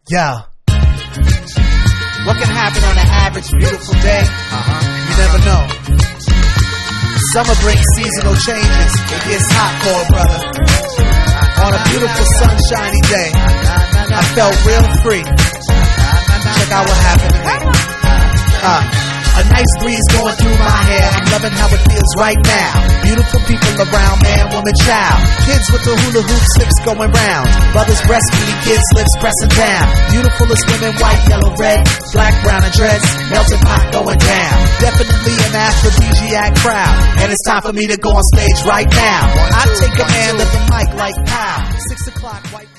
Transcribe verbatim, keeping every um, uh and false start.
Yeah. What can happen on an average beautiful day? Uh-huh. You never know. Summer brings seasonal changes. It gets hot for a brother. On a beautiful sunshiny day, I felt real free. Check out what happened to me. Uh, a nice breeze going through my hair. I'm loving how it feels right now. Beautiful people around, man, woman, child. Kids with the hula hoop slips going round. Brothers breastfeeding, kids lips pressing down. Beautiful as women, white, yellow, red, black, brown, and dreads. Melting pot going down. Definitely an aphrodisiac crowd. And it's time for me to go on stage right now. I take command of the mic like pow. Six o'clock, white.